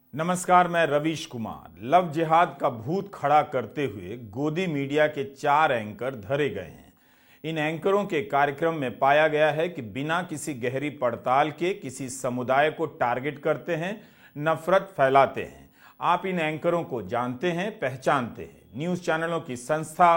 नमस्कार, मैं रवीश कुमार। लव जिहाद का भूत खड़ा करते हुए गोदी मीडिया के 4 एंकर धरे गए हैं। इन एंकरों के कार्यक्रम में पाया गया है कि बिना किसी गहरी पड़ताल के किसी समुदाय को टारगेट करते हैं, नफरत फैलाते हैं। आप इन एंकरों को जानते हैं, पहचानते हैं। न्यूज चैनलों की संस्था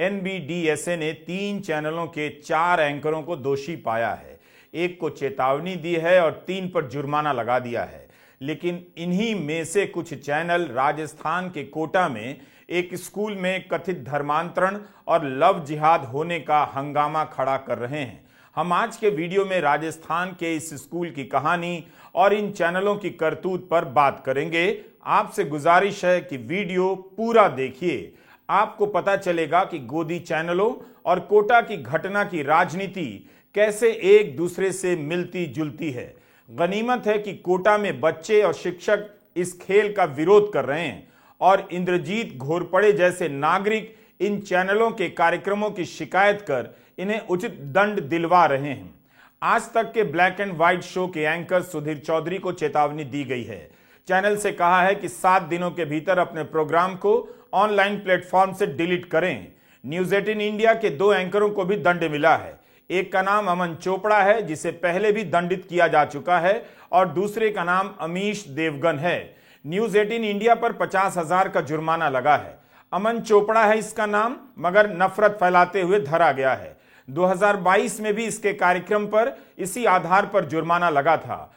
NBDSA ने 3 चैनलों के 4 एंकरों को दोषी पाया है। एक को चेतावनी दी है और 3 पर जुर्माना लगा दिया है। लेकिन इन्हीं में से कुछ चैनल राजस्थान के कोटा में एक स्कूल में कथित धर्मांतरण और लव जिहाद होने का हंगामा खड़ा कर रहे हैं। हम आज के वीडियो में राजस्थान के इस स्कूल की कहानी और इन चैनलों की करतूत पर बात करेंगे। आपसे गुजारिश है कि वीडियो पूरा देखिए। आपको पता चलेगा कि गोदी चैनलों और कोटा की घटना की राजनीति कैसे एक दूसरे से मिलती जुलती है। गनीमत है कि कोटा में बच्चे और शिक्षक इस खेल का विरोध कर रहे हैं और इंद्रजीत घोरपड़े जैसे नागरिक इन चैनलों के कार्यक्रमों की शिकायत कर इन्हें उचित दंड दिलवा रहे हैं। आज तक के ब्लैक एंड व्हाइट शो के एंकर सुधीर चौधरी को चेतावनी दी गई है। चैनल से कहा है कि 7 दिनों के भीतर अपने प्रोग्राम को ऑनलाइन प्लेटफॉर्म से डिलीट करें। न्यूज 18 इंडिया के 2 एंकरों को भी दंड मिला है। एक का नाम अमन चोपड़ा है, जिसे पहले भी दंडित किया जा चुका है, और दूसरे का नाम अमीश देवगन है। न्यूज 18 इंडिया पर 50,000 का जुर्माना लगा है। अमन चोपड़ा है इसका नाम, मगर नफरत फैलाते हुए धरा गया है। 2022 में भी इसके कार्यक्रम पर इसी आधार पर जुर्माना लगा था।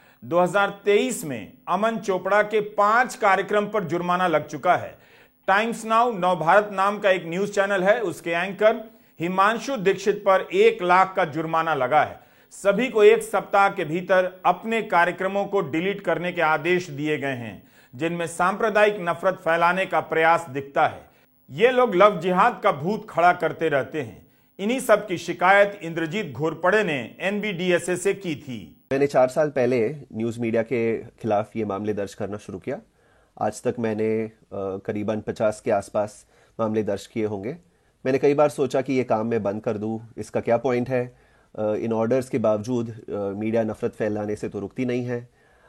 2023 में अमन चोपड़ा के 5 कार्यक्रम पर जुर्माना लग चुका है। टाइम्स नाउ नवभारत नाम का एक न्यूज चैनल है, उसके एंकर हिमांशु दीक्षित पर 1 लाख का जुर्माना लगा है। सभी को 1 सप्ताह के भीतर अपने कार्यक्रमों को डिलीट करने के आदेश दिए गए हैं, जिनमें सांप्रदायिक नफरत फैलाने का प्रयास दिखता है। ये लोग लव जिहाद का भूत खड़ा करते रहते हैं। इन्हीं सब की शिकायत इंद्रजीत घोरपड़े ने NBDSA से की थी। मैंने 4 साल पहले न्यूज़ मीडिया के खिलाफ ये मामले दर्ज करना शुरू किया। आज तक मैंने करीबन 50 के आसपास मामले दर्ज किए होंगे। मैंने कई बार सोचा कि ये काम मैं बंद कर दूं, इसका क्या पॉइंट है। इन ऑर्डर्स के बावजूद मीडिया नफरत फैलाने से तो रुकती नहीं है,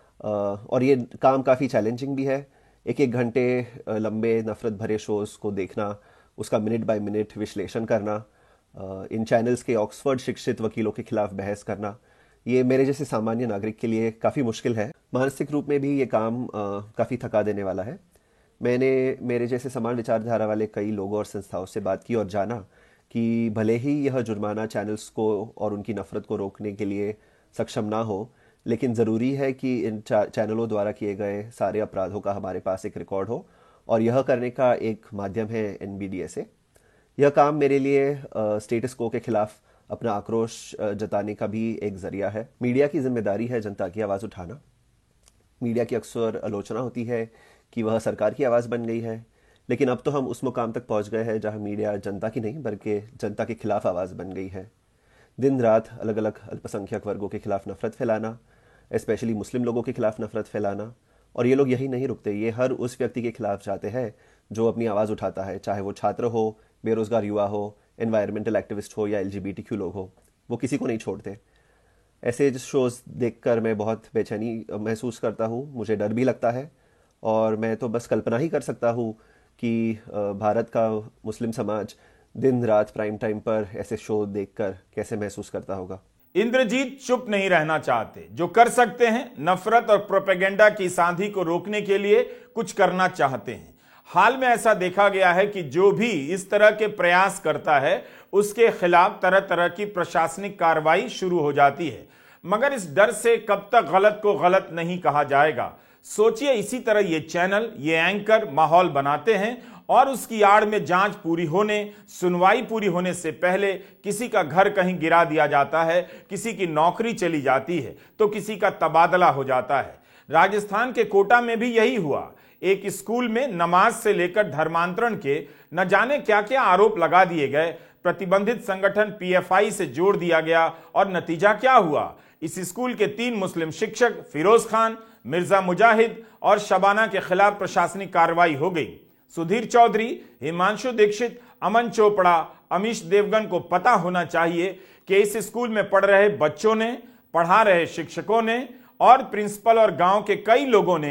और ये काम काफ़ी चैलेंजिंग भी है। 1-1 घंटे लंबे नफरत भरे शोज़ को देखना, उसका मिनट बाय मिनट विश्लेषण करना, इन चैनल्स के ऑक्सफोर्ड शिक्षित वकीलों के खिलाफ बहस करना, ये मेरे जैसे सामान्य नागरिक के लिए काफ़ी मुश्किल है। मानसिक रूप में भी ये काम काफ़ी थका देने वाला है। मैंने मेरे जैसे समान विचारधारा वाले कई लोगों और संस्थाओं से बात की और जाना कि भले ही यह जुर्माना चैनल्स को और उनकी नफरत को रोकने के लिए सक्षम ना हो, लेकिन ज़रूरी है कि इन चैनलों द्वारा किए गए सारे अपराधों का हमारे पास एक रिकॉर्ड हो, और यह करने का एक माध्यम है NBDSA। यह काम मेरे लिए स्टेटस को के खिलाफ अपना आक्रोश जताने का भी एक जरिया है। मीडिया की जिम्मेदारी है जनता की आवाज़ उठाना। मीडिया की अक्सर आलोचना होती है कि वह सरकार की आवाज़ बन गई है, लेकिन अब तो हम उस मुकाम तक पहुंच गए हैं जहां मीडिया जनता की नहीं बल्कि जनता के खिलाफ आवाज़ बन गई है। दिन रात अलग अलग अल्पसंख्यक वर्गों के खिलाफ नफरत फैलाना, स्पेशली मुस्लिम लोगों के खिलाफ नफरत फैलाना, और ये लोग यही नहीं रुकते, ये हर उस व्यक्ति के खिलाफ जाते हैं जो अपनी आवाज़ उठाता है, चाहे वो छात्र हो, बेरोजगार युवा हो, एनवायरमेंटल एक्टिविस्ट हो या LGBTQ लोग हो, वो किसी को नहीं छोड़ते। ऐसे शोज़ देखकर मैं बहुत बेचैनी महसूस करता हूँ, मुझे डर भी लगता है, और मैं तो बस कल्पना ही कर सकता हूँ कि भारत का मुस्लिम समाज दिन रात प्राइम टाइम पर ऐसे शो देखकर कैसे महसूस करता होगा। इंद्रजीत चुप नहीं रहना चाहते। जो कर सकते हैं, नफरत और प्रोपेगेंडा की सांधी को रोकने के लिए कुछ करना चाहते हैं। हाल में ऐसा देखा गया है कि जो भी इस तरह के प्रयास करता है, उसके खिलाफ तरह तरह की प्रशासनिक कार्रवाई शुरू हो जाती है। मगर इस डर से कब तक गलत को गलत नहीं कहा जाएगा। सोचिए, इसी तरह ये चैनल, ये एंकर माहौल बनाते हैं और उसकी आड़ में जांच पूरी होने, सुनवाई पूरी होने से पहले किसी का घर कहीं गिरा दिया जाता है, किसी की नौकरी चली जाती है, तो किसी का तबादला हो जाता है। राजस्थान के कोटा में भी यही हुआ। एक स्कूल में नमाज से लेकर धर्मांतरण के न जाने क्या क्या आरोप लगा दिए गए। प्रतिबंधित संगठन PFI से जोड़ दिया गया, और नतीजा क्या हुआ? इस स्कूल के 3 मुस्लिम शिक्षक फिरोज खान, मिर्जा मुजाहिद और शबाना के खिलाफ प्रशासनिक कार्रवाई हो गई। सुधीर चौधरी, हिमांशु दीक्षित, अमन चोपड़ा, अमीश देवगन को पता होना चाहिए कि इस स्कूल में पढ़ रहे बच्चों ने, पढ़ा रहे शिक्षकों ने और प्रिंसिपल और गांव के कई लोगों ने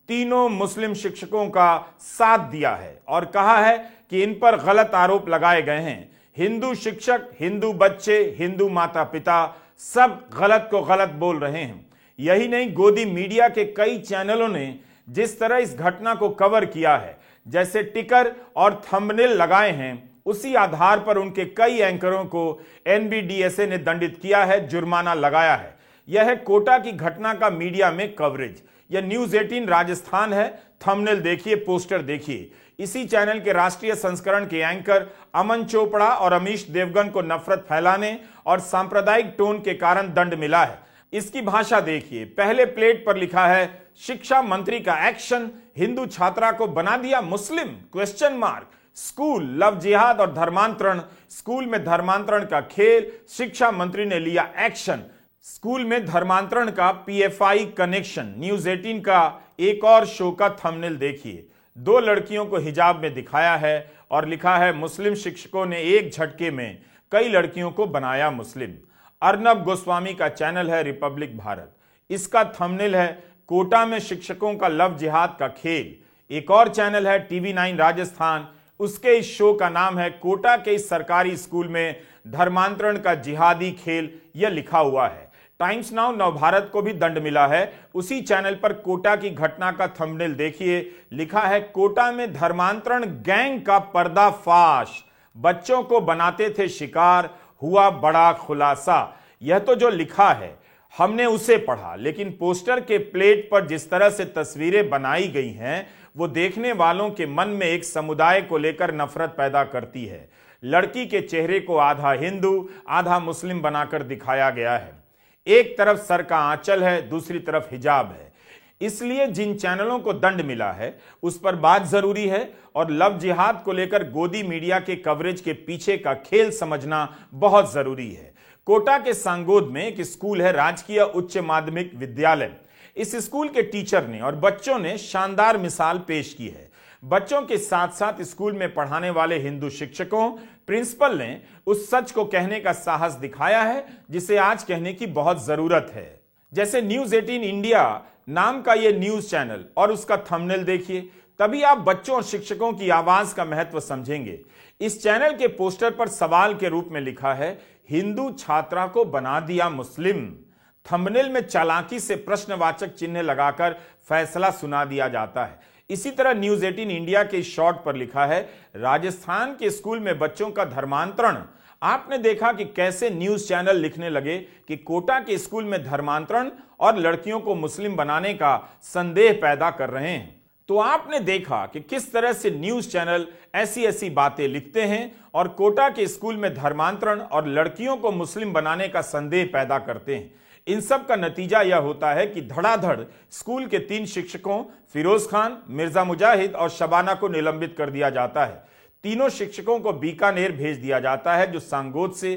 तीनों मुस्लिम शिक्षकों का साथ दिया है और कहा है कि इन पर गलत आरोप लगाए गए हैं। हिंदू शिक्षक, हिंदू बच्चे, हिंदू माता पिता सब गलत को गलत बोल रहे हैं। यही नहीं, गोदी मीडिया के कई चैनलों ने जिस तरह इस घटना को कवर किया है, जैसे टिकर और थंबनेल लगाए हैं, उसी आधार पर उनके कई एंकरों को एनबीडीएसए ने दंडित किया है, जुर्माना लगाया है। यह है कोटा की घटना का मीडिया में कवरेज। यह न्यूज 18 राजस्थान है। थंबनेल देखिए, पोस्टर देखिए। इसी चैनल के राष्ट्रीय संस्करण के एंकर अमन चोपड़ा और अमीश देवगन को नफरत फैलाने और सांप्रदायिक टोन के कारण दंड मिला है। इसकी भाषा देखिए। पहले प्लेट पर लिखा है, शिक्षा मंत्री का एक्शन, हिंदू छात्रा को बना दिया Muslim, question mark. School, love जिहाद और धर्मांतरण, स्कूल में धर्मांतरण का खेल, शिक्षा मंत्री ने लिया एक्शन। स्कूल में धर्मांतरण का पीएफआई कनेक्शन। न्यूज 18 का एक और शो का थंबनेल देखिए। 2 लड़कियों को हिजाब में दिखाया है और लिखा है, मुस्लिम शिक्षकों ने एक झटके में कई लड़कियों को बनाया मुस्लिम। अर्नब गोस्वामी का चैनल है रिपब्लिक भारत। इसका थंबनेल है, कोटा में शिक्षकों का लव जिहाद का खेल। एक और चैनल है टीवी 9 राजस्थान, उसके इस शो का नाम है, कोटा के इस सरकारी स्कूल में धर्मांतरण का जिहादी खेल। यह लिखा हुआ है। टाइम्स नाउ नवभारत को भी दंड मिला है। उसी चैनल पर कोटा की घटना का थंबनेल देखिए। लिखा है, कोटा में धर्मांतरण गैंग का पर्दाफाश, बच्चों को बनाते थे शिकार, हुआ बड़ा खुलासा। यह तो जो लिखा है हमने उसे पढ़ा, लेकिन पोस्टर के प्लेट पर जिस तरह से तस्वीरें बनाई गई हैं, वो देखने वालों के मन में एक समुदाय को लेकर नफरत पैदा करती है। लड़की के चेहरे को आधा हिंदू आधा मुस्लिम बनाकर दिखाया गया है। एक तरफ सर का आंचल है, दूसरी तरफ हिजाब है। इसलिए जिन चैनलों को दंड मिला है उस पर बात जरूरी है और लव जिहाद को लेकर गोदी मीडिया के कवरेज के पीछे का खेल समझना बहुत जरूरी है। कोटा के सांगोद में एक स्कूल है, राजकीय उच्च माध्यमिक विद्यालय। इस स्कूल के टीचर ने और बच्चों ने शानदार मिसाल पेश की है। बच्चों के साथ साथ स्कूल में पढ़ाने वाले हिंदू शिक्षकों, प्रिंसिपल ने उस सच को कहने का साहस दिखाया है जिसे आज कहने की बहुत जरूरत है। जैसे न्यूज 18 इंडिया नाम का यह न्यूज चैनल और उसका थंबनेल देखिए, तभी आप बच्चों और शिक्षकों की आवाज का महत्व समझेंगे। इस चैनल के पोस्टर पर सवाल के रूप में लिखा है, हिंदू छात्रा को बना दिया मुस्लिम। थंबनेल में चालाकी से प्रश्नवाचक चिन्ह लगाकर फैसला सुना दिया जाता है। इसी तरह न्यूज 18 इंडिया के शॉर्ट पर लिखा है, राजस्थान के स्कूल में बच्चों का धर्मांतरण। आपने देखा कि कैसे न्यूज चैनल लिखने लगे कि कोटा के स्कूल में धर्मांतरण और लड़कियों को मुस्लिम बनाने का संदेह पैदा कर रहे हैं। तो आपने देखा कि किस तरह से न्यूज चैनल ऐसी ऐसी बातें लिखते हैं और कोटा के स्कूल में धर्मांतरण और लड़कियों को मुस्लिम बनाने का संदेह पैदा करते हैं। इन सब का नतीजा यह होता है कि धड़ाधड़ स्कूल के 3 शिक्षकों फिरोज खान, मिर्जा मुजाहिद और शबाना को निलंबित कर दिया जाता है। तीनों शिक्षकों को बीकानेर भेज दिया जाता है, जो सांगोद से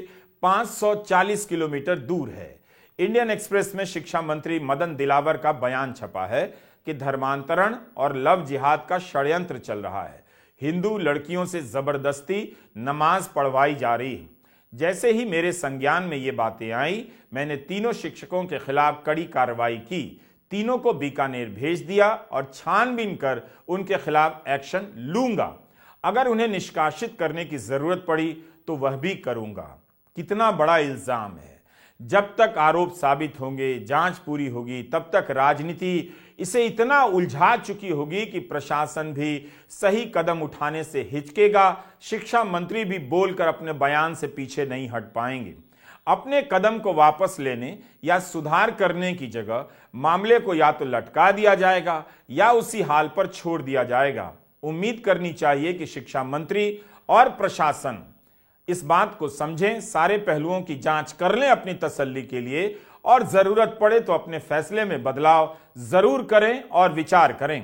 540 किलोमीटर दूर है। इंडियन एक्सप्रेस में शिक्षा मंत्री मदन दिलावर का बयान छपा है कि धर्मांतरण और लव जिहाद का षड्यंत्र चल रहा है। हिंदू लड़कियों से जबरदस्ती नमाज पढ़वाई जा रही है। जैसे ही मेरे संज्ञान में ये बातें आई, मैंने तीनों शिक्षकों के खिलाफ कड़ी कार्रवाई की। तीनों को बीकानेर भेज दिया और छानबीन कर उनके खिलाफ एक्शन लूंगा। अगर उन्हें निष्कासित करने की जरूरत पड़ी तो वह भी करूंगा। कितना बड़ा इल्जाम है। जब तक आरोप साबित होंगे, जांच पूरी होगी, तब तक राजनीति इसे इतना उलझा चुकी होगी कि प्रशासन भी सही कदम उठाने से हिचकेगा। शिक्षा मंत्री भी बोलकर अपने बयान से पीछे नहीं हट पाएंगे। अपने कदम को वापस लेने या सुधार करने की जगह मामले को या तो लटका दिया जाएगा या उसी हाल पर छोड़ दिया जाएगा। उम्मीद करनी चाहिए कि शिक्षा मंत्री और प्रशासन इस बात को समझें, सारे पहलुओं की जांच कर लें अपनी तसल्ली के लिए और जरूरत पड़े तो अपने फैसले में बदलाव जरूर करें और विचार करें।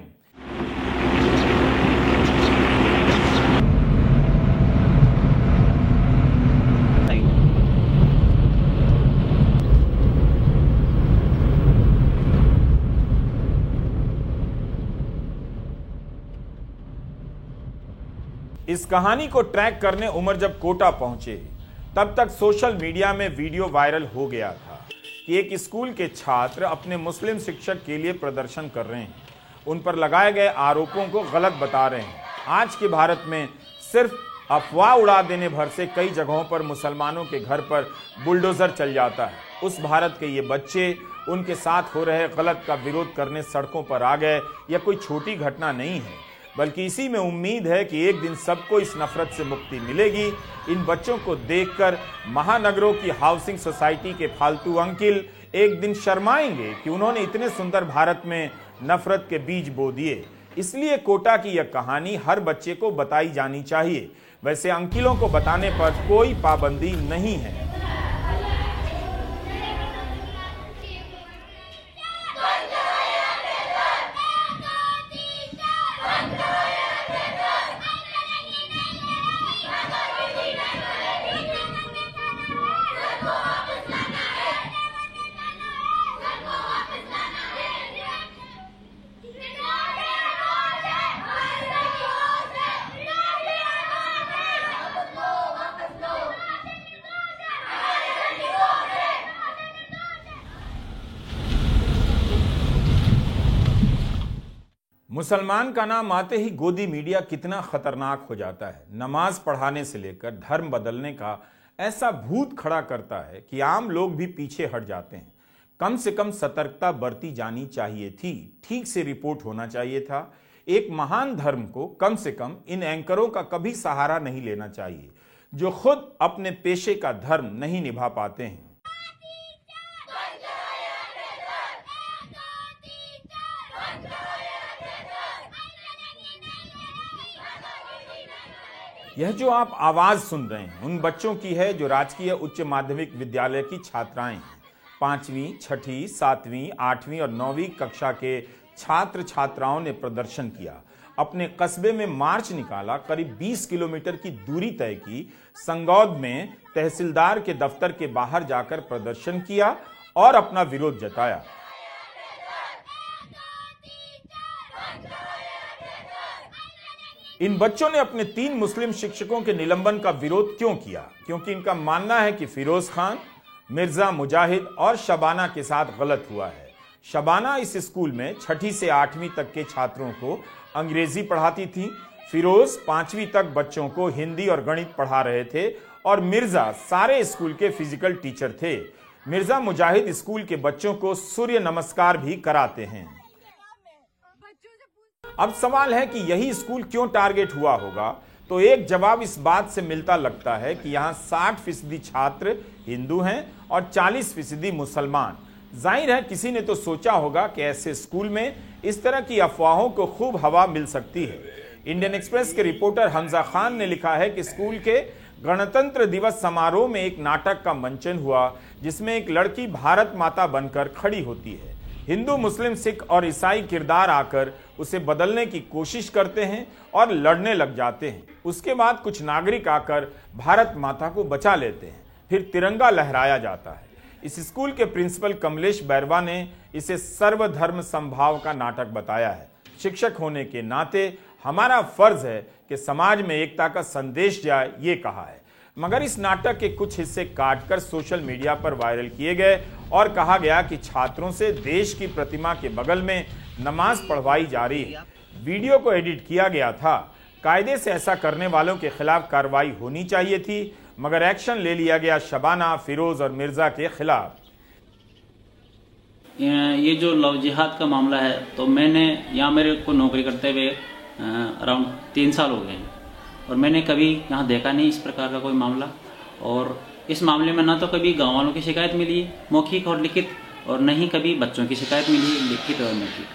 इस कहानी को ट्रैक करने उमर जब कोटा पहुंचे, तब तक सोशल मीडिया में वीडियो वायरल हो गया था कि एक स्कूल के छात्र अपने मुस्लिम शिक्षक के लिए प्रदर्शन कर रहे हैं। उन पर लगाए गए आरोपों को गलत बता रहे हैं। आज के भारत में सिर्फ अफवाह उड़ा देने भर से कई जगहों पर मुसलमानों के घर पर बुलडोजर चल जाता है। उस भारत के ये बच्चे उनके साथ हो रहे गलत का विरोध करने सड़कों पर आ गए, यह कोई छोटी घटना नहीं है, बल्कि इसी में उम्मीद है कि एक दिन सबको इस नफरत से मुक्ति मिलेगी। इन बच्चों को देखकर महानगरों की हाउसिंग सोसाइटी के फालतू अंकिल एक दिन शर्माएंगे कि उन्होंने इतने सुंदर भारत में नफरत के बीज बो दिए। इसलिए कोटा की यह कहानी हर बच्चे को बताई जानी चाहिए। वैसे अंकिलों को बताने पर कोई पाबंदी नहीं है। मुसलमान का नाम आते ही गोदी मीडिया कितना खतरनाक हो जाता है। नमाज पढ़ाने से लेकर धर्म बदलने का ऐसा भूत खड़ा करता है कि आम लोग भी पीछे हट जाते हैं। कम से कम सतर्कता बरती जानी चाहिए थी, ठीक से रिपोर्ट होना चाहिए था। एक महान धर्म को कम से कम इन एंकरों का कभी सहारा नहीं लेना चाहिए, जो खुद अपने पेशे का धर्म नहीं निभा पाते हैं। यह जो आप आवाज सुन रहे हैं उन बच्चों की है जो राजकीय उच्च माध्यमिक विद्यालय की छात्राएं हैं। 5वीं, 6ठी, 7वीं, 8वीं और 9वीं कक्षा के छात्र छात्राओं ने प्रदर्शन किया, अपने कस्बे में मार्च निकाला, करीब 20 किलोमीटर की दूरी तय की, संगौद में तहसीलदार के दफ्तर के बाहर जाकर प्रदर्शन किया और अपना विरोध जताया। इन बच्चों ने अपने 3 मुस्लिम शिक्षकों के निलंबन का विरोध क्यों किया? क्योंकि इनका मानना है कि फिरोज खान, मिर्जा मुजाहिद और शबाना के साथ गलत हुआ है। शबाना इस स्कूल में 6ठी से 8वीं तक के छात्रों को अंग्रेजी पढ़ाती थी, फिरोज 5वीं तक बच्चों को हिंदी और गणित पढ़ा रहे थे और मिर्जा सारे स्कूल के फिजिकल टीचर थे। मिर्जा मुजाहिद स्कूल के बच्चों को सूर्य नमस्कार भी कराते हैं। अब सवाल है कि यही स्कूल क्यों टारगेट हुआ होगा? तो एक जवाब इस बात से मिलता लगता है कि यहाँ 60% छात्र हिंदू हैं और 40% मुसलमान। जाहिर है किसी ने तो सोचा होगा कि ऐसे स्कूल में इस तरह की अफवाहों को खूब हवा मिल सकती है। इंडियन एक्सप्रेस के रिपोर्टर हमजा खान ने लिखा है कि स्कूल के गणतंत्र दिवस समारोह में एक नाटक का मंचन हुआ, जिसमें एक लड़की भारत माता बनकर खड़ी होती है। हिंदू, मुस्लिम, सिख और ईसाई किरदार आकर उसे बदलने की कोशिश करते हैं और लड़ने लग जाते हैं। उसके बाद कुछ नागरिक आकर भारत माता को बचा लेते हैं, फिर तिरंगा लहराया जाता है। इस स्कूल के प्रिंसिपल कमलेश बैरवा ने इसे सर्वधर्म समभाव का नाटक बताया है। शिक्षक होने के नाते हमारा फर्ज है कि समाज में एकता का संदेश जाए, ये कहा है। मगर इस नाटक के कुछ हिस्से काटकर सोशल मीडिया पर वायरल किए गए और कहा गया कि छात्रों से देश की प्रतिमा के बगल में नमाज पढ़वाई जा रही है। वीडियो को एडिट किया गया था। कायदे से ऐसा करने वालों के खिलाफ कार्रवाई होनी चाहिए थी, मगर एक्शन ले लिया गया शबाना, फिरोज और मिर्जा के खिलाफ। ये जो लव जिहाद का मामला है, तो मैंने यहाँ मेरे को नौकरी करते हुए अराउंड 3 साल हो गए हैं और मैंने कभी यहाँ देखा नहीं इस प्रकार का कोई मामला। और इस मामले में ना तो कभी गाँव वालों की शिकायत मिली मौखिक और लिखित, और न ही कभी बच्चों की शिकायत मिली लिखित और मौखिक।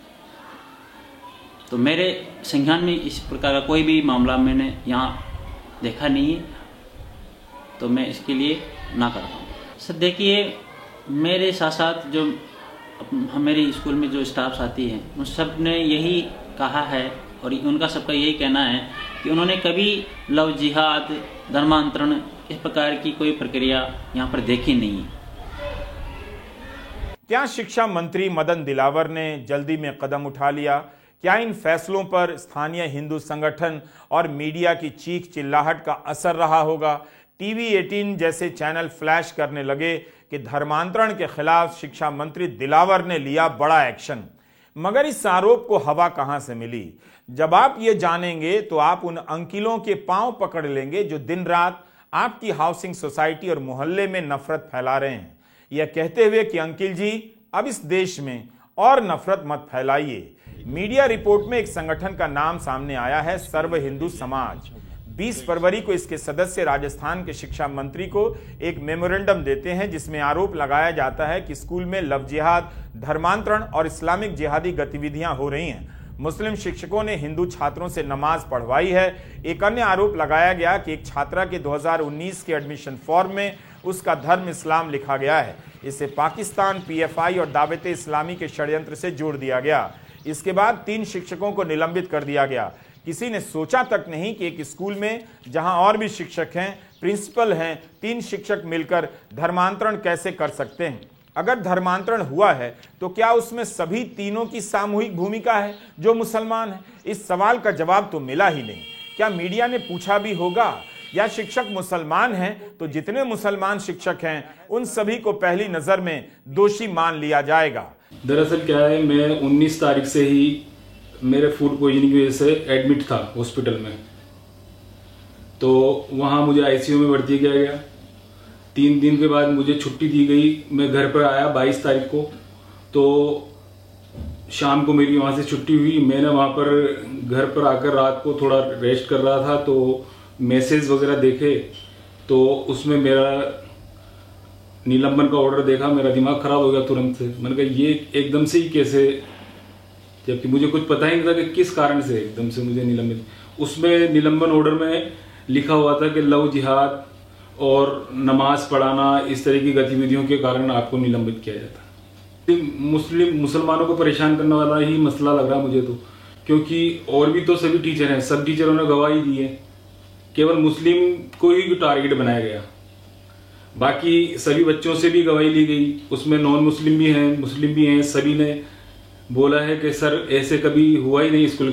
तो मेरे संज्ञान में इस प्रकार का कोई भी मामला मैंने यहाँ देखा नहीं है, तो मैं इसके लिए ना करता हूँ। सर देखिए, मेरे साथ साथ जो मेरे स्कूल में जो स्टाफ्स आती हैं उन सब ने यही कहा है और उनका सबका यही कहना है कि उन्होंने कभी लव जिहाद, धर्मांतरण इस प्रकार की कोई प्रक्रिया यहाँ पर देखी नहीं है। क्या शिक्षा मंत्री मदन दिलावर ने जल्दी में कदम उठा लिया? क्या इन फैसलों पर स्थानीय हिंदू संगठन और मीडिया की चीख चिल्लाहट का असर रहा होगा? टीवी 18 जैसे चैनल फ्लैश करने लगे कि धर्मांतरण के खिलाफ शिक्षा मंत्री दिलावर ने लिया बड़ा एक्शन। मगर इस आरोप को हवा कहां से मिली? जब आप ये जानेंगे तो आप उन अंकिलों के पांव पकड़ लेंगे जो दिन रात आपकी हाउसिंग सोसाइटी और मोहल्ले में नफरत फैला रहे हैं, यह कहते हुए कि अंकिल जी अब इस देश में और नफरत मत फैलाइए। मीडिया रिपोर्ट में एक संगठन का नाम सामने आया है, सर्व हिंदू समाज। 20 फरवरी को इसके सदस्य राजस्थान के शिक्षा मंत्री को एक मेमोरेंडम देते हैं जिसमें आरोप लगाया जाता है कि स्कूल में लव जिहाद, धर्मांतरण और इस्लामिक जिहादी गतिविधियां हो रही हैं। मुस्लिम शिक्षकों ने हिंदू छात्रों से नमाज पढ़वाई है। एक अन्य आरोप लगाया गया कि एक छात्रा के 2019 के एडमिशन फॉर्म में उसका धर्म इस्लाम लिखा गया है। इसे पाकिस्तान, पीएफआई और दावते इस्लामी के षड्यंत्र से जोड़ दिया गया। इसके बाद 3 शिक्षकों को निलंबित कर दिया गया। किसी ने सोचा तक नहीं कि एक स्कूल में जहां और भी शिक्षक हैं, प्रिंसिपल हैं, 3 शिक्षक मिलकर धर्मांतरण कैसे कर सकते हैं। अगर धर्मांतरण हुआ है तो क्या उसमें सभी तीनों की सामूहिक भूमिका है जो मुसलमान है? इस सवाल का जवाब तो मिला ही नहीं। क्या मीडिया ने पूछा भी होगा? या शिक्षक मुसलमान हैं तो जितने मुसलमान शिक्षक हैं उन सभी को पहली नजर में दोषी मान लिया जाएगा? दरअसल क्या है, मैं 19 तारीख से ही मेरे फूड पॉइजनिंग की वजह से एडमिट था हॉस्पिटल में। तो वहाँ मुझे आईसीयू में भर्ती किया गया। 3 दिन के बाद मुझे छुट्टी दी गई। मैं घर पर आया 22 तारीख को, तो शाम को मेरी वहाँ से छुट्टी हुई। मैंने वहाँ पर घर पर आकर रात को थोड़ा रेस्ट कर रहा था तो मैसेज वगैरह देखे, तो उसमें मेरा निलंबन का ऑर्डर देखा। मेरा दिमाग खराब हो गया तुरंत से। मैंने कहा ये एकदम से ही कैसे, जबकि मुझे कुछ पता ही नहीं था कि किस कारण से एकदम से मुझे निलंबित। उसमें निलंबन ऑर्डर में लिखा हुआ था कि लव जिहाद और नमाज पढ़ाना, इस तरह की गतिविधियों के कारण आपको निलंबित किया जाता है। मुसलमानों को परेशान करने वाला ही मसला लग रहा मुझे तो, क्योंकि और भी तो सभी टीचर हैं, सब टीचरों ने गवाही दी है, केवल मुस्लिम को ही टारगेट बनाया गया। बाकी सभी बच्चों से भी गवाही ली गई, उसमें नॉन मुस्लिम भी हैं, मुस्लिम भी हैं। सभी ने बोला है कि सर ऐसे कभी हुआ ही नहीं स्कूल के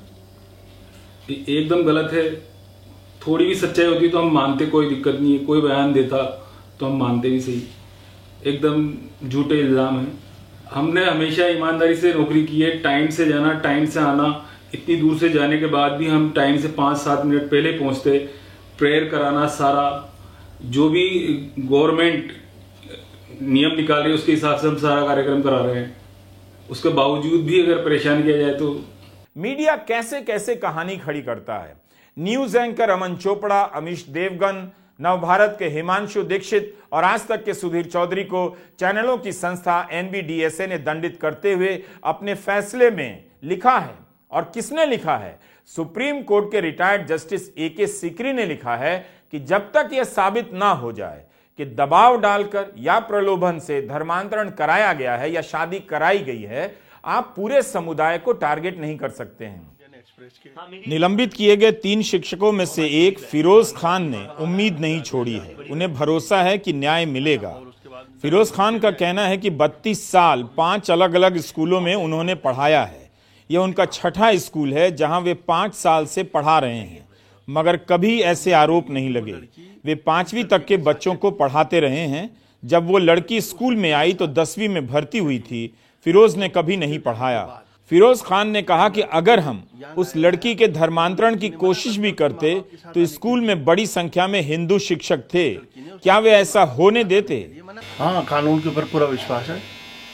अंदर। एकदम गलत है। थोड़ी भी सच्चाई होती तो हम मानते, कोई दिक्कत नहीं है। कोई बयान देता तो हम मानते भी सही। एकदम झूठे इल्जाम है। हमने हमेशा ईमानदारी से नौकरी की है, टाइम से जाना, टाइम से आना। इतनी दूर से जाने के बाद भी हम टाइम से 5-7 मिनट पहले पहुंचते। प्रेयर कराना, सारा जो भी गवर्नमेंट नियम निकाल रही है उसके हिसाब से हम सारा कार्यक्रम करा रहे हैं। उसके बावजूद भी अगर परेशान किया जाए तो। मीडिया कैसे कैसे कहानी खड़ी करता है। न्यूज एंकर अमन चोपड़ा, अमीश देवगन, नवभारत के हिमांशु दीक्षित और आज तक के सुधीर चौधरी को चैनलों की संस्था NBDSA ने दंडित करते हुए अपने फैसले में लिखा है। और किसने लिखा है? सुप्रीम कोर्ट के रिटायर्ड जस्टिस AK सीकरी ने लिखा है कि जब तक यह साबित ना हो जाए कि दबाव डालकर या प्रलोभन से धर्मांतरण कराया गया है या शादी कराई गई है, आप पूरे समुदाय को टारगेट नहीं कर सकते हैं। निलंबित किए गए 3 शिक्षकों में से एक फिरोज खान ने उम्मीद नहीं छोड़ी है। उन्हें भरोसा है कि न्याय मिलेगा। फिरोज खान का कहना है कि 32 साल 5 अलग अलग स्कूलों में उन्होंने पढ़ाया है। यह उनका 6ठा स्कूल है जहां वे 5 साल से पढ़ा रहे हैं, मगर कभी ऐसे आरोप नहीं लगे। वे 5वीं तक के बच्चों को पढ़ाते रहे हैं। जब वो लड़की स्कूल में आई तो 10वीं में भर्ती हुई थी। फिरोज ने कभी नहीं पढ़ाया। फिरोज खान ने कहा कि अगर हम उस लड़की के धर्मांतरण की कोशिश भी करते तो स्कूल में बड़ी संख्या में हिंदू शिक्षक थे, क्या वे ऐसा होने देते? हाँ, कानून के ऊपर पूरा विश्वास है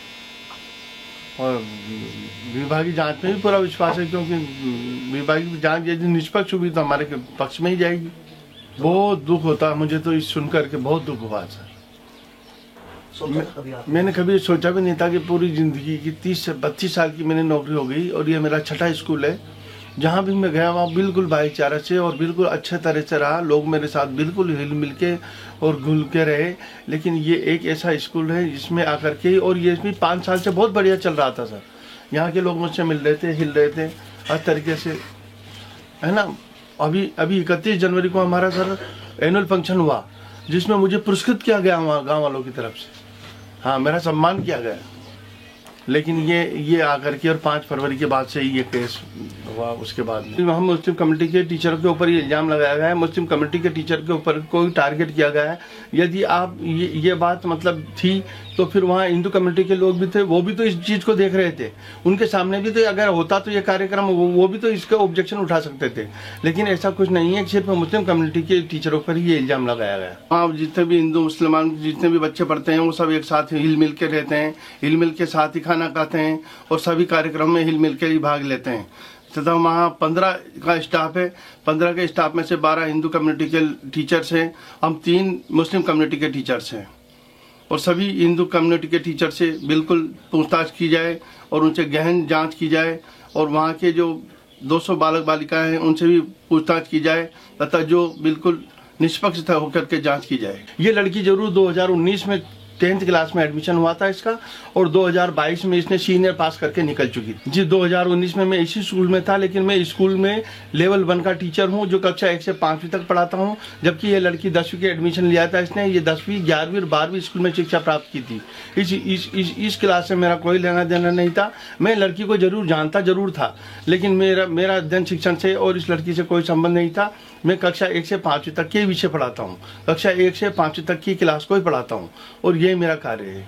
और विभागीय जांच में भी पूरा विश्वास है, क्योंकि विभागीय जांच यदि निष्पक्ष होगी तो हमारे पक्ष में ही जाएगी। बहुत दुख होता है मुझे तो इस सुनकर के, बहुत दुख हुआ सर। मैंने कभी सोचा भी नहीं था कि पूरी जिंदगी की 30 से 32 साल की मैंने नौकरी हो गई और ये मेरा 6ठा स्कूल है। जहाँ भी मैं गया वहाँ बिल्कुल भाईचारा से और बिल्कुल अच्छे तरह से रहा। लोग मेरे साथ बिल्कुल हिल मिल के और घुल के रहे। लेकिन ये एक ऐसा स्कूल है जिसमें आकर के, और ये भी 5 साल से बहुत बढ़िया चल रहा था सर। यहाँ के लोग मुझसे मिल रहे थे, हिल रहे थे हर तरीके से, है ना। अभी 31 जनवरी को हमारा सर एनुअल फंक्शन हुआ जिसमें मुझे पुरस्कृत किया गया वहाँ गाँव वालों की तरफ से। हाँ, मेरा सम्मान किया गया। लेकिन ये आकर के और 5 फरवरी के बाद से ही ये केस हुआ। उसके बाद में हम मुस्लिम कम्युनिटी के टीचरों के ऊपर ये इल्ज़ाम लगाया गया है, मुस्लिम कम्युनिटी के टीचर के ऊपर कोई टारगेट किया गया है। यदि आप ये बात मतलब थी तो फिर वहाँ हिंदू कम्युनिटी के लोग भी थे, वो भी तो इस चीज़ को देख रहे थे, उनके सामने भी तो अगर होता तो ये कार्यक्रम वो भी तो इसका ऑब्जेक्शन उठा सकते थे। लेकिन ऐसा कुछ नहीं है, सिर्फ मुस्लिम कम्युनिटी के टीचरों पर ही ये इल्ज़ाम लगाया गया। हाँ, जितने भी हिंदू मुसलमान जितने भी बच्चे पढ़ते हैं वो सब एक साथ हिल मिल के रहते हैं, हिल मिल के साथ ही खाना खाते हैं और सभी कार्यक्रम में हिल मिल के ही भाग लेते हैं। तथा वहाँ 15 का स्टाफ है, 15 के स्टाफ में से 12 हिंदू कम्युनिटी के टीचर्स हैं, हम 3 मुस्लिम कम्युनिटी के टीचर्स हैं। और सभी हिंदू कम्युनिटी के टीचर से बिल्कुल पूछताछ की जाए और उनसे गहन जांच की जाए और वहाँ के जो 200 बालक बालिकाएं हैं उनसे भी पूछताछ की जाए तथा जो बिल्कुल निष्पक्ष होकर के जांच की जाए। ये लड़की जरूर 2019 में 10th क्लास में एडमिशन हुआ था इसका और 2022 में इसने सीनियर पास करके निकल चुकी थी। जी 2019 में मैं इसी स्कूल में था, लेकिन मैं स्कूल में लेवल 1 का टीचर हूँ जो कक्षा 1 से 5वीं तक पढ़ाता हूँ, जबकि ये लड़की 10वीं के एडमिशन लिया था इसने। ये 10वीं 11वीं और 12वीं स्कूल में शिक्षा प्राप्त की थी। इस क्लास से मेरा कोई लेना देना नहीं था। मैं लड़की को जरूर जानता जरूर था, लेकिन मेरा अध्ययन शिक्षण से और इस लड़की से कोई संबंध नहीं था। मैं कक्षा 1 से 5वीं तक के विषय पढ़ाता हूँ, कक्षा 1 से 5वीं तक की क्लास को ही पढ़ाता हूँ और ये मेरा कार्य है।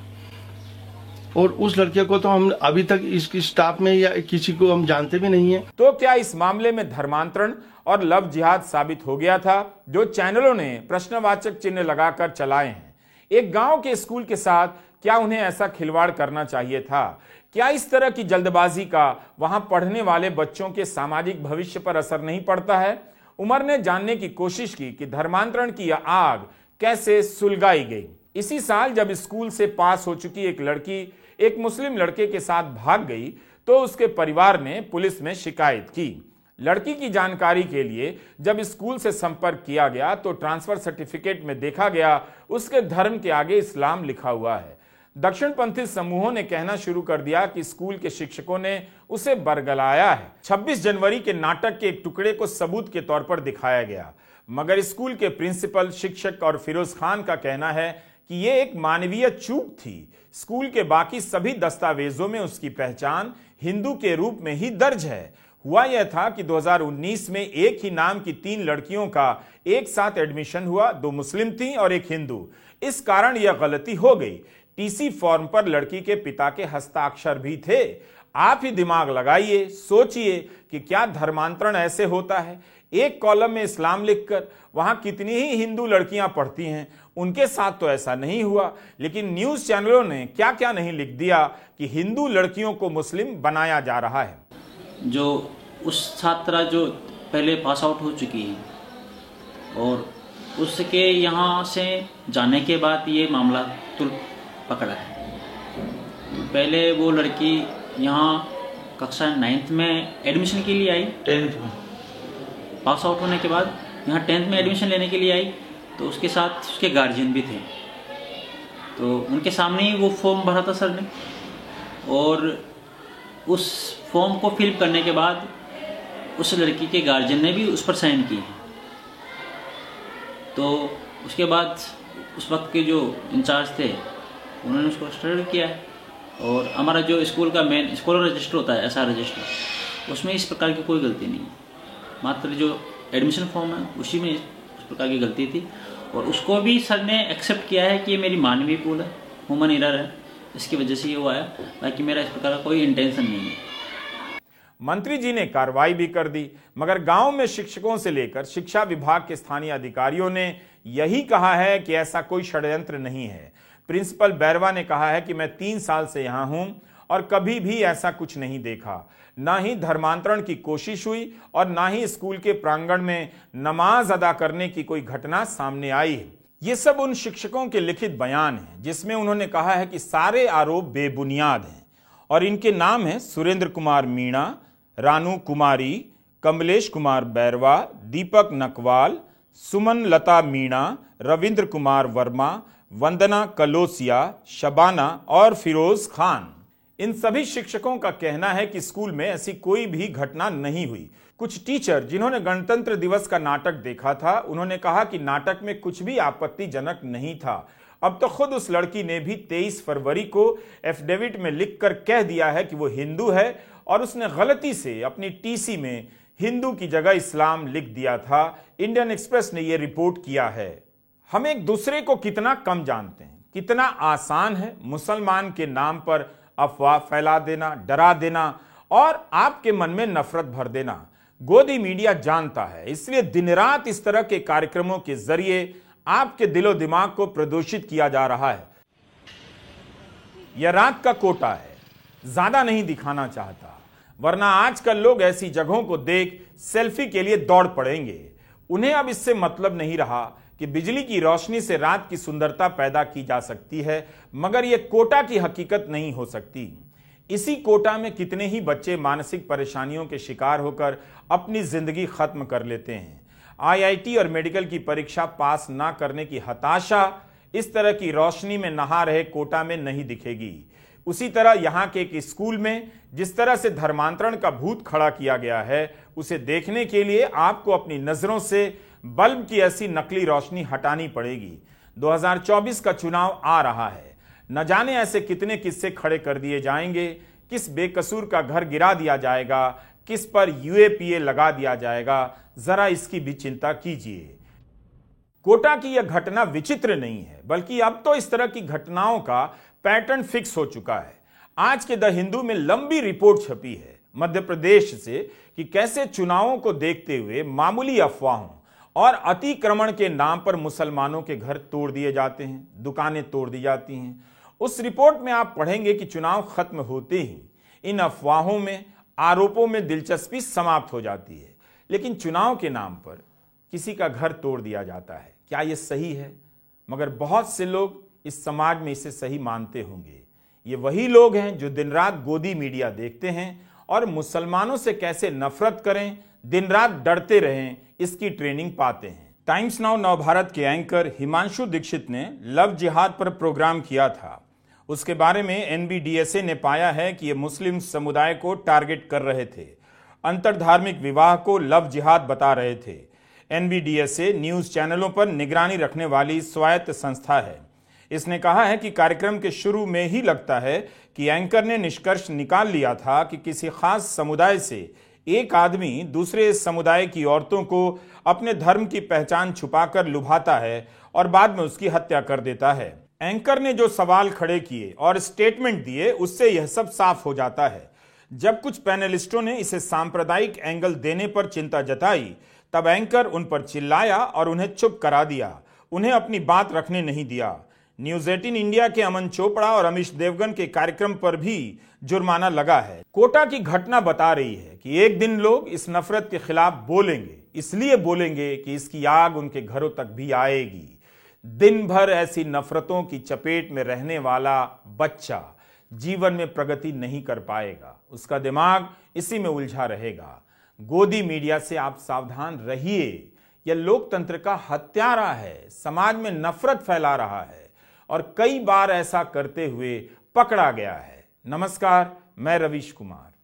और उस लड़के को तो हम अभी तक इस स्टाफ में या किसी को हम जानते भी नहीं है। तो क्या इस मामले में धर्मांतरण और लव जिहाद साबित हो गया था, जो चैनलों ने प्रश्नवाचक चिन्ह लगाकर चलाए हैं? एक गांव के स्कूल के साथ क्या उन्हें ऐसा खिलवाड़ करना चाहिए था? क्या इस तरह की जल्दबाजी का वहां पढ़ने वाले बच्चों के सामाजिक भविष्य पर असर नहीं पड़ता है? उमर ने जानने की कोशिश की कि धर्मांतरण की यह आग कैसे सुलगाई गई। इसी साल जब स्कूल से पास हो चुकी एक लड़की एक मुस्लिम लड़के के साथ भाग गई तो उसके परिवार ने पुलिस में शिकायत की। लड़की की जानकारी के लिए जब स्कूल से संपर्क किया गया तो ट्रांसफर सर्टिफिकेट में देखा गया उसके धर्म के आगे इस्लाम लिखा हुआ है। दक्षिणपंथी समूहों ने कहना शुरू कर दिया कि स्कूल के शिक्षकों ने उसे बरगलाया है। 26 जनवरी के नाटक के एक टुकड़े को सबूत के तौर पर दिखाया गया, मगर स्कूल के प्रिंसिपल, शिक्षक और फिरोज खान का कहना है कि यह एक मानवीय चूक थी। स्कूल के बाकी सभी दस्तावेजों में उसकी पहचान हिंदू के रूप में ही दर्ज है। हुआ यह था कि 2019 में एक ही नाम की 3 लड़कियों का एक साथ एडमिशन हुआ, 2 मुस्लिम थीं और 1 हिंदू। इस कारण यह गलती हो गई। टीसी फॉर्म पर लड़की के पिता के हस्ताक्षर भी थे। आप ही दिमाग लगाइए, सोचिए कि क्या धर्मांतरण ऐसे होता है? एक कॉलम में इस्लाम लिखकर वहां कितनी ही हिंदू लड़कियां पढ़ती हैं, उनके साथ तो ऐसा नहीं हुआ। लेकिन न्यूज चैनलों ने क्या क्या नहीं लिख दिया कि हिंदू लड़कियों को मुस्लिम बनाया जा रहा है। जो उस छात्रा जो पहले पास आउट हो चुकी है और उसके यहाँ से जाने के बाद ये मामला तुल पकड़ा है। पहले वो लड़की यहाँ कक्षा 9th में एडमिशन के लिए आई, 10th में पास आउट होने के बाद यहाँ 10th में एडमिशन लेने के लिए आई, तो उसके साथ उसके गार्जियन भी थे। तो उनके सामने ही वो फॉर्म भरा था सर ने, और उस फॉर्म को फिल करने के बाद उस लड़की के गार्जियन ने भी उस पर साइन किए। तो उसके बाद उस वक्त के जो इंचार्ज थे उन्होंने उसको रजिस्टर किया है। और हमारा जो स्कूल का मेन स्कॉलर रजिस्टर होता है, ऐसा रजिस्टर, उसमें इस प्रकार की कोई गलती नहीं है। मात्र जो एडमिशन फॉर्म है उसी में उस प्रकार की गलती थी, और उसको भी सर ने एक्सेप्ट किया है कि ये मेरी मानवीय भूल है, ह्यूमन एरर है, इसकी वजह से ये हुआ है, बाकी मेरा इस प्रकार का कोई इंटेंशन नहीं है। मंत्री जी ने कार्रवाई भी कर दी, मगर गांव में शिक्षकों से लेकर शिक्षा विभाग के स्थानीय अधिकारियों ने यही कहा है कि ऐसा कोई षड्यंत्र नहीं है। प्रिंसिपल बैरवा ने कहा है कि मैं 3 साल से यहां हूं और कभी भी ऐसा कुछ नहीं देखा, ना ही धर्मांतरण की कोशिश हुई और ना ही स्कूल के प्रांगण में नमाज अदा करने की कोई घटना सामने आई है। ये सब उन शिक्षकों के लिखित बयान हैं जिसमें उन्होंने कहा है कि सारे आरोप बेबुनियाद हैं और इनके नाम हैं सुरेंद्र कुमार मीणा, रानू कुमारी, कमलेश कुमार बैरवा, दीपक नकवाल, सुमन लता मीणा, रविंद्र कुमार वर्मा, वंदना कलोसिया, शबाना और फिरोज खान। इन सभी शिक्षकों का कहना है कि स्कूल में ऐसी कोई भी घटना नहीं हुई। कुछ टीचर जिन्होंने गणतंत्र दिवस का नाटक देखा था, उन्होंने कहा कि नाटक में कुछ भी आपत्तिजनक नहीं था अब तो खुद उस लड़की ने भी 23 फरवरी को एफिडेविट में लिखकर कह दिया है कि वो हिंदू है और उसने गलती से अपनी टीसी में हिंदू की जगह इस्लाम लिख दिया था। इंडियन एक्सप्रेस ने यह रिपोर्ट किया है। हम एक दूसरे को कितना कम जानते हैं, कितना आसान है मुसलमान के नाम पर अफवाह फैला देना, डरा देना और आपके मन में नफरत भर देना। गोदी मीडिया जानता है, इसलिए दिन रात इस तरह के कार्यक्रमों के जरिए आपके दिलो दिमाग को प्रदूषित किया जा रहा है। यह रात का कोटा है, ज्यादा नहीं दिखाना चाहता, वरना आजकल लोग ऐसी जगहों को देख सेल्फी के लिए दौड़ पड़ेंगे। उन्हें अब इससे मतलब नहीं रहा कि बिजली की रोशनी से रात की सुंदरता पैदा की जा सकती है, मगर यह कोटा की हकीकत नहीं हो सकती। इसी कोटा में कितने ही बच्चे मानसिक परेशानियों के शिकार होकर अपनी जिंदगी खत्म कर लेते हैं। आईआईटी और मेडिकल की परीक्षा पास ना करने की हताशा इस तरह की रोशनी में नहा रहे कोटा में नहीं दिखेगी। उसी तरह यहां के एक स्कूल में जिस तरह से धर्मांतरण का भूत खड़ा किया गया है, उसे देखने के लिए आपको अपनी नजरों से बल्ब की ऐसी नकली रोशनी हटानी पड़ेगी। 2024 का चुनाव आ रहा है, न जाने ऐसे कितने किस्से खड़े कर दिए जाएंगे, किस बेकसूर का घर गिरा दिया जाएगा, किस पर यूएपीए लगा दिया जाएगा। जरा इसकी भी चिंता कीजिए। कोटा की यह घटना विचित्र नहीं है, बल्कि अब तो इस तरह की घटनाओं का पैटर्न फिक्स हो चुका है। आज के द हिंदू में लंबी रिपोर्ट छपी है मध्य प्रदेश से कि कैसे चुनावों को देखते हुए मामूली अफवाहों और अतिक्रमण के नाम पर मुसलमानों के घर तोड़ दिए जाते हैं, दुकानें तोड़ दी जाती हैं। उस रिपोर्ट में आप पढ़ेंगे कि चुनाव खत्म होते ही इन अफवाहों में, आरोपों में दिलचस्पी समाप्त हो जाती है, लेकिन चुनाव के नाम पर किसी का घर तोड़ दिया जाता है। क्या यह सही है? मगर बहुत से लोग इस समाज में इसे सही मानते होंगे। ये वही लोग हैं जो दिन रात गोदी मीडिया देखते हैं और मुसलमानों से कैसे नफरत करें, दिन रात डरते रहें, इसकी ट्रेनिंग पाते हैं। टाइम्स नाउ नवभारत के एंकर हिमांशु दीक्षित ने लव जिहाद पर प्रोग्राम किया था। उसके बारे में एनबीडीएसए ने पाया है कि ये मुस्लिम समुदाय को टारगेट कर रहे थे, अंतरधार्मिक विवाह को लव जिहाद बता रहे थे। एनबीडीएसए न्यूज चैनलों पर निगरानी रखने वाली स्वायत्त संस्था है। इसने कहा है कि कार्यक्रम के शुरू में ही लगता है कि एंकर ने निष्कर्ष निकाल लिया था कि किसी खास समुदाय से एक आदमी दूसरे समुदाय की औरतों को अपने धर्म की पहचान छुपाकर लुभाता है और बाद में उसकी हत्या कर देता है। एंकर ने जो सवाल खड़े किए और स्टेटमेंट दिए, उससे यह सब साफ हो जाता है। जब कुछ पैनलिस्टों ने इसे सांप्रदायिक एंगल देने पर चिंता जताई, तब एंकर उन पर चिल्लाया और उन्हें चुप करा दिया, उन्हें अपनी बात रखने नहीं दिया। न्यूज 18 इंडिया के अमन चोपड़ा और अमीश देवगन के कार्यक्रम पर भी जुर्माना लगा है। कोटा की घटना बता रही है कि एक दिन लोग इस नफरत के खिलाफ बोलेंगे, इसलिए बोलेंगे कि इसकी आग उनके घरों तक भी आएगी। दिन भर ऐसी नफरतों की चपेट में रहने वाला बच्चा जीवन में प्रगति नहीं कर पाएगा, उसका दिमाग इसी में उलझा रहेगा। गोदी मीडिया से आप सावधान रहिए। यह लोकतंत्र का हत्यारा है, समाज में नफरत फैला रहा है और कई बार ऐसा करते हुए पकड़ा गया है। नमस्कार, मैं रवीश कुमार।